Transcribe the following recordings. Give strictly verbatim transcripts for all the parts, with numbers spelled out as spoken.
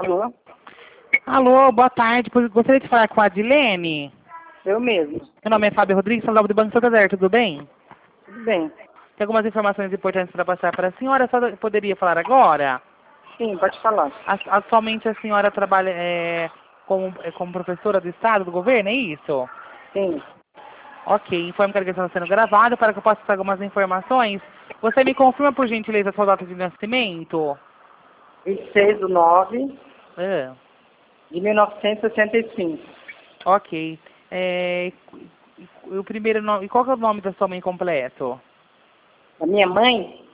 Alô? Alô, boa tarde. Gostaria de falar com a Adilene. Eu mesmo. Meu nome é Fábio Rodrigues, sou do Banco Santander, tudo bem? Tudo bem. Tem algumas informações importantes para passar para a senhora, só poderia falar agora? Sim, pode falar. Atualmente a senhora trabalha é, como, é, como professora do Estado, do governo, é isso? Sim. Ok, informo que a ligação está sendo gravada para que eu possa passar algumas informações. Você me confirma, por gentileza, a sua data de nascimento? vinte e seis de nove Ah, de mil novecentos e sessenta e cinco. ok. É, e o primeiro nome, e qual que é o nome da sua mãe completo? Da minha mãe?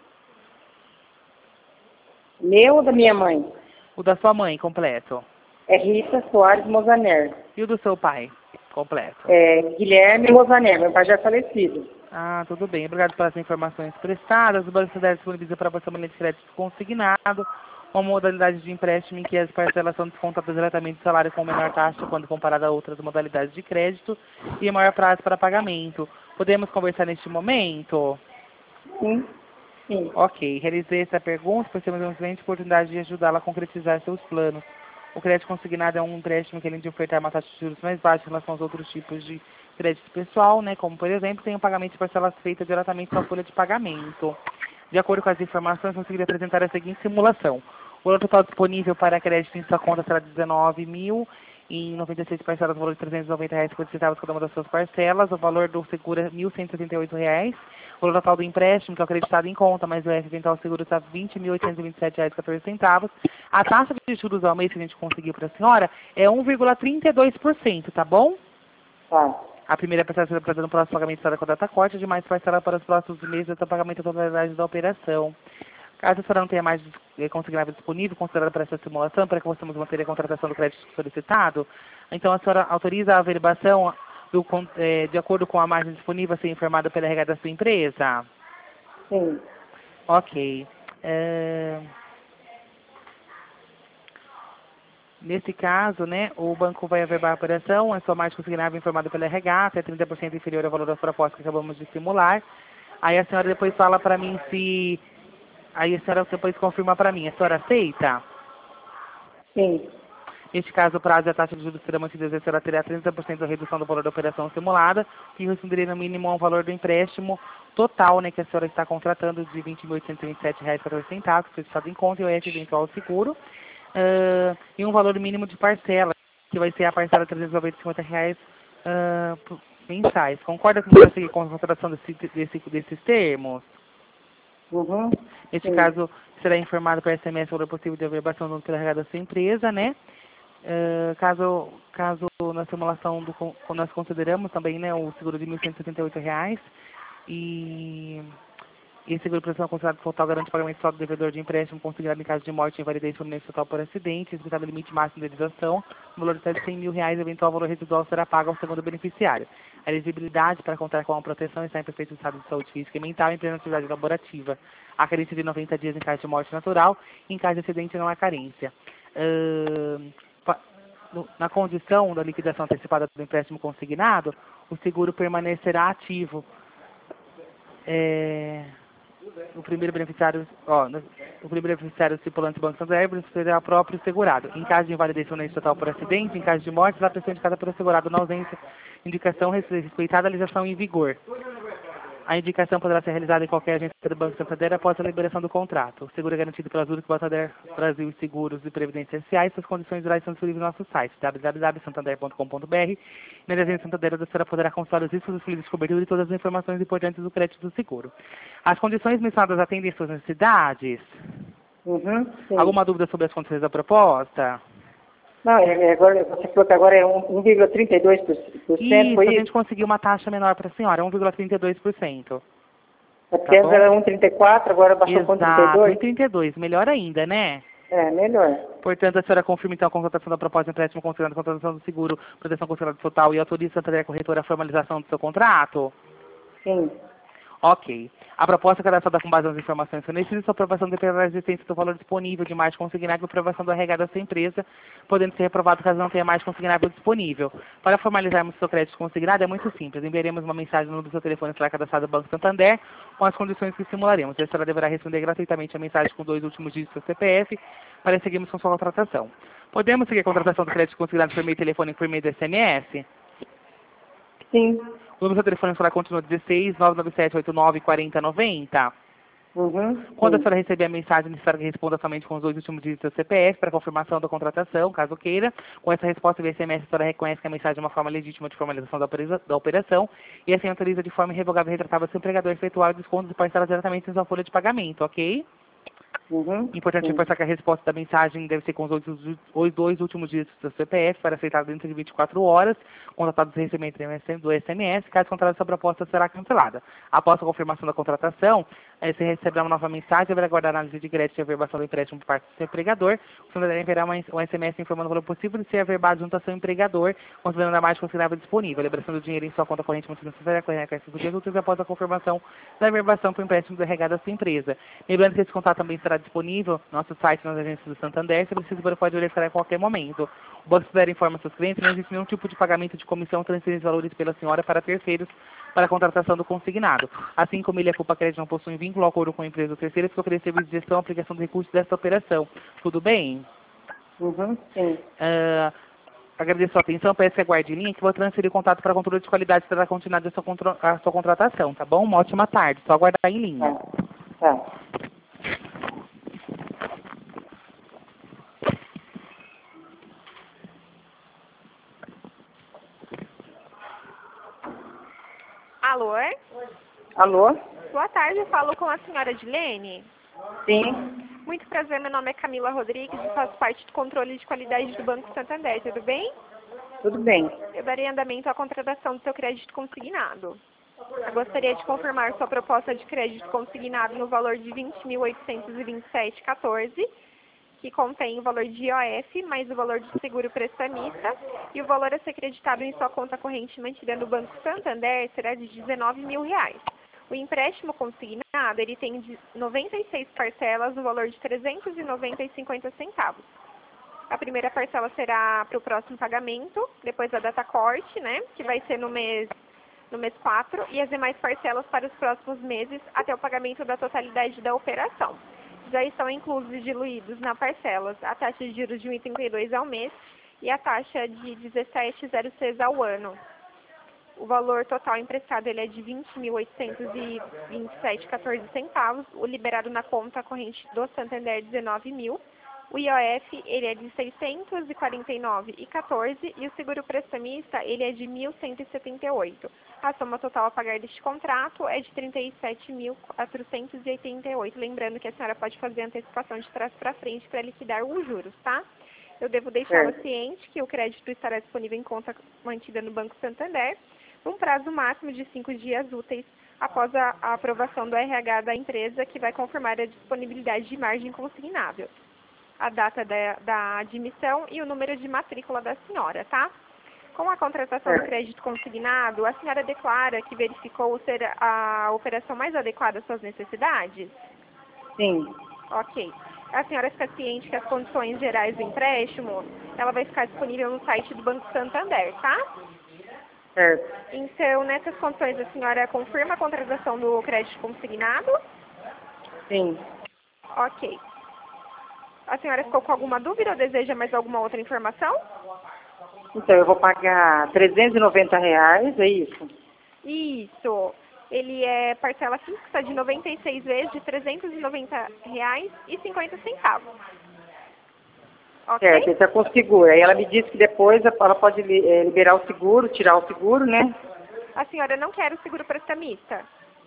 Meu ou da minha mãe? O da sua mãe completo. É Rita Soares Mozaner. E o do seu pai completo? É Guilherme Mozaner, meu pai já é falecido. Ah, tudo bem. Obrigado pelas informações prestadas. O Banco Santander disponibiliza para você uma linha de crédito consignado, uma modalidade de empréstimo em que as parcelas são descontadas diretamente do salário com menor taxa quando comparada a outras modalidades de crédito e maior prazo para pagamento. Podemos conversar neste momento? Sim. Sim. Ok. Realizei essa pergunta, pois temos uma excelente oportunidade de ajudá-la a concretizar seus planos. O crédito consignado é um empréstimo que, além de ofertar uma taxa de juros mais baixa em relação aos outros tipos de crédito pessoal, né, como, por exemplo, tem o pagamento de parcelas feita diretamente com a folha de pagamento. De acordo com as informações, conseguiria apresentar a seguinte simulação. O valor total disponível para crédito em sua conta será dezenove mil em noventa e seis parcelas, o valor de trezentos e noventa reais e cinquenta centavos cada uma das suas parcelas. O valor do seguro é mil cento e setenta e oito reais. O valor total do empréstimo, que é o acreditado em conta, mais o F eventual seguro, está vinte mil oitocentos e vinte e sete reais e quatorze centavos. A taxa de juros ao mês que a gente conseguiu para a senhora é um vírgula trinta e dois por cento, tá bom? Tá. A primeira parcela será para no próximo pagamento será com a data corte, a demais parcela para os próximos meses até o pagamento da totalidade da operação. Caso a senhora não tenha mais eh, consignável disponível, considerado para essa simulação, para que possamos manter a contratação do crédito solicitado, então a senhora autoriza a averbação do, con- eh, de acordo com a margem disponível a ser informada pela R H da sua empresa? Sim. Ok. Eh, Nesse caso, né, o banco vai averbar a operação, a sua margem consignável informada pela R H, até trinta por cento inferior ao valor das propostas que acabamos de simular. Aí a senhora depois fala para mim se... Aí a senhora depois confirma para mim. A senhora aceita? Sim. Neste caso, o prazo e a taxa de juros serão mantidas e a senhora terá trinta por cento da redução do valor da operação simulada, que corresponderia no mínimo ao valor do empréstimo total, né, que a senhora está contratando de vinte mil oitocentos e vinte e sete reais e quatorze centavos, que foi estado em conta, e o F eventual seguro, uh, e um valor mínimo de parcela, que vai ser a parcela de trezentos e noventa e cinquenta reais uh, por- mensais. Concorda com você com a contratação desse, desse, desses termos? Uhum. Neste Sim. caso, será informado por S M S sobre o possível de averbação do pela da sua empresa, né? Eh, caso, caso na simulação do, con- nós consideramos também, né, o seguro de mil cento e setenta e oito reais e esse seguro de prestação considerado total garante o pagamento só do devedor de empréstimo considerado em caso de morte, invalidez, fluminense total por acidente, respeitado o limite máximo de indenização, o valor de cem mil reais, eventual valor residual será pago ao segundo beneficiário. A elegibilidade para contar com a proteção está em perfeito estado de saúde física e mental em plena atividade laborativa. A carência de noventa dias em caso de morte natural, em caso de acidente não há carência. Ahn, pa- no- na condição da liquidação antecipada do empréstimo consignado, o seguro permanecerá ativo. É, o primeiro beneficiário, ó, no- o primeiro beneficiário estipulante do Banco Santander será o próprio segurado. Em caso de invalidez permanente total por acidente, em caso de morte, a prestação indicada pelo segurado na ausência, indicação respeitada a legislação em vigor. A indicação poderá ser realizada em qualquer agência do Banco Santander após a liberação do contrato. O seguro é garantido pela Zurich Santander Brasil Seguros e Previdência S A e suas condições gerais são disponíveis no nosso site, w w w ponto santander ponto com ponto b r. Na agência Santander, a senhora poderá consultar os riscos, os filhos de cobertura e todas as informações importantes do crédito do seguro. As condições mencionadas atendem suas necessidades? Uhum. Sim. Alguma dúvida sobre as condições da proposta? Não, é, é agora, você falou que agora é um- um vírgula trinta e dois por cento, Isso, foi a gente isso? conseguiu uma taxa menor para a senhora, um vírgula trinta e dois por cento. Tá Até antes bom? era um vírgula trinta e quatro, agora baixou para um vírgula trinta e Exato, dois? um trinta e dois, melhor ainda, né? É, melhor. Portanto, a senhora confirma então a contratação da proposta de empréstimo considerando a contratação do seguro, proteção considerada total e autoriza a Santander Corretora a formalização do seu contrato? Sim. Ok. A proposta cadastrada com base nas informações fornecidas, sua aprovação depende da existência do valor disponível de margem consignável e aprovação do arrecado da sua empresa, podendo ser reprovado caso não tenha margem consignável disponível. Para formalizarmos seu crédito consignado é muito simples. Enviaremos uma mensagem no seu telefone será cadastrado no Banco Santander com as condições que simularemos. A senhora deverá responder gratuitamente a mensagem com dois últimos dígitos do C P F para seguirmos com sua contratação. Podemos seguir a contratação do crédito consignado por meio telefônico por meio do S M S? Sim. O número do telefone será continua dezesseis, nove nove sete, oito nove, quatro zero nove zero. Uhum. Quando a Sim. senhora receber a mensagem, necessário que responda somente com os dois últimos dígitos do C P F para confirmação da contratação, caso queira. Com essa resposta via S M S, a senhora reconhece que a mensagem é uma forma legítima de formalização da opera- da operação e assim autoriza de forma irrevogável e retratável seu empregador a efetuar o desconto de parcelas diretamente em sua folha de pagamento, ok? Uhum. Importante Sim. reforçar que a resposta da mensagem deve ser com os, outros, os dois últimos dígitos do C P F para aceitar dentro de vinte e quatro horas, contatado o recebimento do S M S, caso contrário, essa proposta será cancelada. Após a confirmação da contratação, eh, se receberá uma nova mensagem, deverá aguardar a análise de crédito e averbação do empréstimo por parte do seu empregador. O senhor deverá enviar uma- um S M S informando o valor possível de ser averbado junto ao seu empregador, considerando a margem considerável disponível, lembrando do dinheiro em sua conta corrente mantida necessária com cinco dias úteis após a confirmação da averbação por empréstimo derregado à sua empresa. Lembrando que esse contato também estará disponível no nosso site, nas agências do Santander, se precisa, você pode verificar a qualquer momento. O Banco Santander informa seus clientes que não existe nenhum tipo de pagamento de comissão ou transferência de valores pela senhora para terceiros para a contratação do consignado. Assim como ele e a Culpa Crédito não possuem vínculo ou acordo com a empresa ou terceiros que oferecer serviço de gestão e aplicação de recursos desta operação. Tudo bem? Uhum. Sim. Ah, agradeço a sua atenção, peço que aguarde em linha que vou transferir o contato para controle de qualidade para dar continuidade à sua, contro- à sua contratação, tá bom? Uma ótima tarde, só aguardar em linha. Tá. Tá. Alô? Alô? Boa tarde, eu falo com a senhora Dilene. Sim. Muito prazer, meu nome é Camila Rodrigues e faço parte do controle de qualidade do Banco Santander, tudo bem? Tudo bem. Eu darei andamento à contratação do seu crédito consignado. Eu gostaria de confirmar sua proposta de crédito consignado no valor de vinte mil oitocentos e vinte e sete vírgula quatorze, que contém o valor de I O F mais o valor de seguro prestamista, e o valor a ser creditado em sua conta corrente mantida no Banco Santander será de dezenove mil reais. O empréstimo consignado, ele tem de noventa e seis parcelas no valor de trezentos e noventa e cinquenta centavos. A primeira parcela será para o próximo pagamento, depois da data corte, né, que vai ser no mês, no mês quatro, e as demais parcelas para os próximos meses até o pagamento da totalidade da operação. Já estão inclusos e diluídos na parcelas a taxa de juros de um vírgula trinta e dois ao mês e a taxa de dezessete vírgula zero seis ao ano. O valor total emprestado ele é de vinte mil oitocentos e vinte e sete vírgula quatorze centavos, o liberado na conta corrente do Santander dezenove mil. O I O F ele é de seiscentos e quarenta e nove vírgula quatorze e o seguro prestamista ele é de mil cento e setenta e oito. A soma total a pagar deste contrato é de trinta e sete mil quatrocentos e oitenta e oito. Lembrando que a senhora pode fazer antecipação de trás para frente para liquidar os juros, tá? Eu devo deixá-la Certo. ciente que o crédito estará disponível em conta mantida no Banco Santander, num prazo máximo de cinco dias úteis após a, a aprovação do R H da empresa, que vai confirmar a disponibilidade de margem consignável, a data da, da admissão e o número de matrícula da senhora, tá? Com a contratação do Certo. crédito consignado, a senhora declara que verificou ser a operação mais adequada às suas necessidades? Sim. Ok. A senhora fica ciente que as condições gerais do empréstimo, ela vai ficar disponível no site do Banco Santander, tá? Certo. Então, nessas condições, a senhora confirma a contratação do crédito consignado? Sim. Ok. A senhora ficou com alguma dúvida ou deseja mais alguma outra informação? Então, eu vou pagar trezentos e noventa reais, é isso? Isso. Ele é parcela fixa de noventa e seis vezes de trezentos e noventa reais e cinquenta centavos. Ok? Certo, então com o seguro. Aí ela me disse que depois ela pode li- eh, liberar o seguro, tirar o seguro, né? A senhora não quer o seguro prestamista?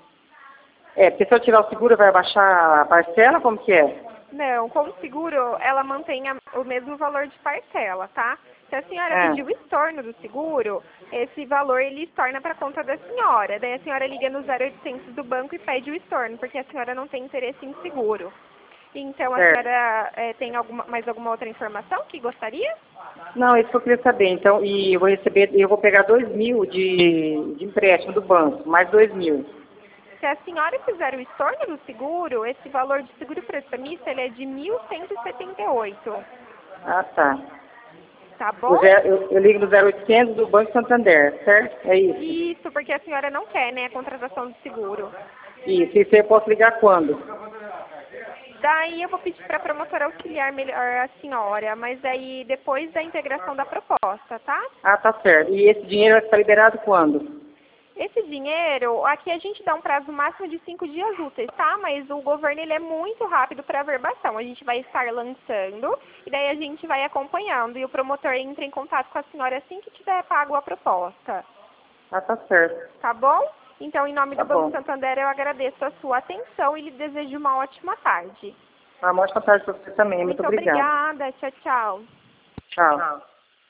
É, porque se eu tirar o seguro vai baixar a parcela, como que é? Não, com o seguro, ela mantém a- o mesmo valor de parcela, tá? Se a senhora É. pedir o estorno do seguro, esse valor ele estorna para conta da senhora. Daí a senhora liga no zero oitocentos do banco e pede o estorno, porque a senhora não tem interesse em seguro. Então, a Certo. senhora eh, tem alguma, mais alguma outra informação que gostaria? Não, isso que eu queria saber. Então, e eu vou receber, eu vou pegar dois mil de, de empréstimo do banco, mais dois mil. Se a senhora fizer o estorno do seguro, esse valor de seguro prestamista ele é de mil cento e setenta e oito. Ah, tá. Tá bom? O zero- Eu, eu ligo no zero oitocentos do Banco Santander, certo? É isso? Isso, porque a senhora não quer, né, a contratação do seguro. Isso. E você pode ligar quando? Daí eu vou pedir para a promotora auxiliar melhor a senhora, mas aí depois da integração da proposta, tá? Ah, tá certo. E esse dinheiro vai estar liberado quando? Esse dinheiro, aqui a gente dá um prazo máximo de cinco dias úteis, tá? Mas o governo ele é muito rápido para a verbação. A gente vai estar lançando e daí a gente vai acompanhando. E o promotor entra em contato com a senhora assim que tiver pago a proposta. Ah, tá certo. Tá bom? Então, em nome Tá do Banco bom. Santander, eu agradeço a sua atenção e lhe desejo uma ótima tarde. Uma ótima tarde para você também. Muito, Muito obrigada. obrigada. Tchau, tchau. Tchau.